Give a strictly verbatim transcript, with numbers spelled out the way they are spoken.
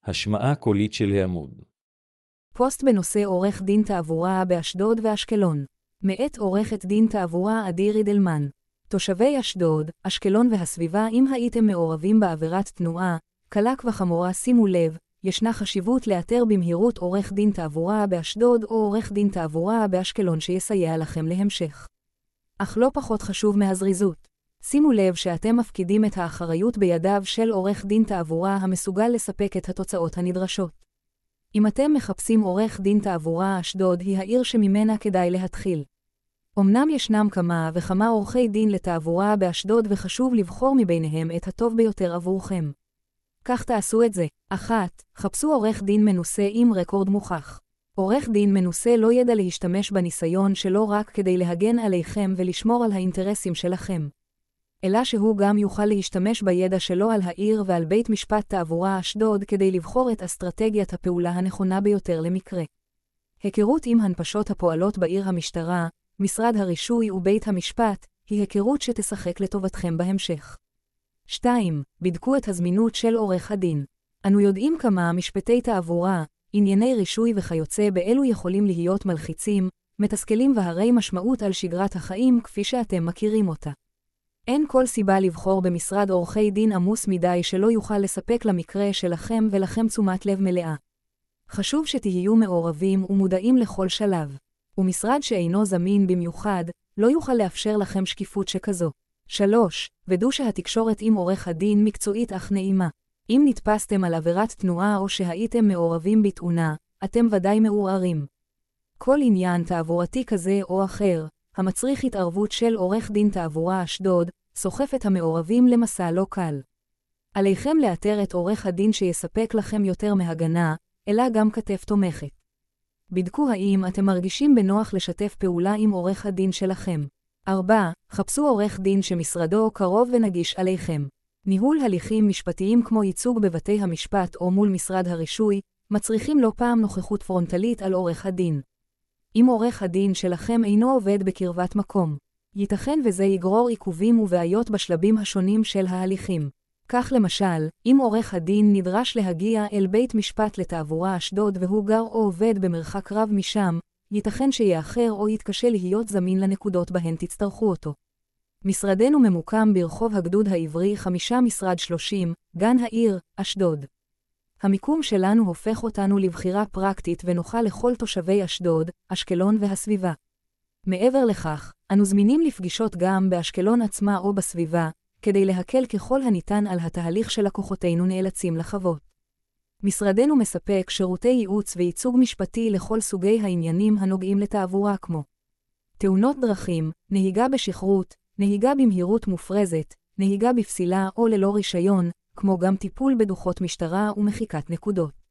השמעה קולית של העמוד. פוסט בנושא עורך דין תעבורה באשדוד ואשקלון. מאת עורכת דין תעבורה עדי רידלמן. תושבי אשדוד, אשקלון והסביבה, אם הייתם מעורבים בעבירת תנועה, קלה וחמורה, שימו לב, ישנה חשיבות לאתר במהירות עורך דין תעבורה באשדוד או עורך דין תעבורה באשקלון שיסייע לכם להמשך. אך לא פחות חשוב מהזריזות. שימו לב שאתם מפקידים את האחריות בידיו של עורך דין תעבורה המסוגל לספק את התוצאות הנדרשות. אם אתם מחפשים עורך דין תעבורה, אשדוד היא העיר שממנה כדאי להתחיל. אמנם ישנם כמה וכמה עורכי דין לתעבורה באשדוד וחשוב לבחור מביניהם את הטוב ביותר עבורכם. כך תעשו את זה. אחת. חפשו עורך דין מנוסה עם רקורד מוכח. עורך דין מנוסה לא ידע להשתמש בניסיון שלו רק כדי להגן עליכם ולשמור על האינטרסים שלכם, אלא שהוא גם יוכל להשתמש בידע שלו על העיר ועל בית משפט תעבורה אשדוד כדי לבחור את אסטרטגיית הפעולה הנכונה ביותר למקרה. היכרות עם הנפשות הפועלות בעיר, המשטרה, משרד הרישוי ובית המשפט, היא היכרות שתשחק לטובתכם בהמשך. שתיים. בדקו את הזמינות של עורך הדין. אנו יודעים כמה משפטי תעבורה, ענייני רישוי וכיוצא באלו יכולים להיות מלחיצים, מתסכלים והרי משמעות על שגרת החיים כפי שאתם מכירים אותה. אין כל סיבה לבחור במשרד עורכי דין עמוס מדי שלא יוכל לספק למקרה שלכם ולכם תשומת לב מלאה. חשוב שתהיו מעורבים ומודעים לכל שלב. ומשרד שאינו זמין במיוחד, לא יוכל לאפשר לכם שקיפות שכזו. שלוש. ודאו שהתקשורת עם עורך הדין מקצועית אך נעימה. אם נתפסתם על עבירת תנועה או שהייתם מעורבים בתאונה, אתם ודאי מעורערים. כל עניין תעבורתי כזה או אחר, המצריך התערבות של עורך דין תעבורה אשדוד, סוחף את המעורבים למסע לא קל. עליכם לאתר את עורך הדין שיספק לכם יותר מהגנה, אלא גם כתף תומכת. בדקו האם אתם מרגישים בנוח לשתף פעולה עם עורך הדין שלכם. ארבע. חפשו עורך דין שמשרדו קרוב ונגיש עליכם. ניהול הליכים משפטיים כמו ייצוג בבתי המשפט או מול משרד הרישוי, מצריכים לא פעם נוכחות פרונטלית על עורך הדין. אם עורך הדין שלכם אינו עובד בקרבת מקום, ייתכן וזה יגרור עיכובים ובעיות בשלבים השונים של ההליכים. כך למשל, אם עורך הדין נדרש להגיע אל בית משפט לתעבורה אשדוד והוא גר או עובד במרחק רב משם, ייתכן שיאחר או יתקשה להיות זמין לנקודות בהן תצטרכו אותו. משרדנו ממוקם ברחוב הגדוד העברי חמישה משרד שלושים, גן העיר, אשדוד. המיקום שלנו הופך אותנו לבחירה פרקטית ונוחה לכל תושבי אשדוד, אשקלון והסביבה. מעבר לכך, אנו זמינים לפגישות גם באשקלון עצמה או בסביבה, כדי להקל ככל הניתן על התהליך שלקוחותינו נאלצים לחוות. משרדנו מספק שירותי ייעוץ וייצוג משפטי לכל סוגי העניינים הנוגעים לתעבורה כמו תאונות דרכים, נהיגה בשכרות, נהיגה במהירות מופרזת, נהיגה בפסילה או ללא רישיון, כמו גם טיפול בדוחות משטרה ומחיקת נקודות.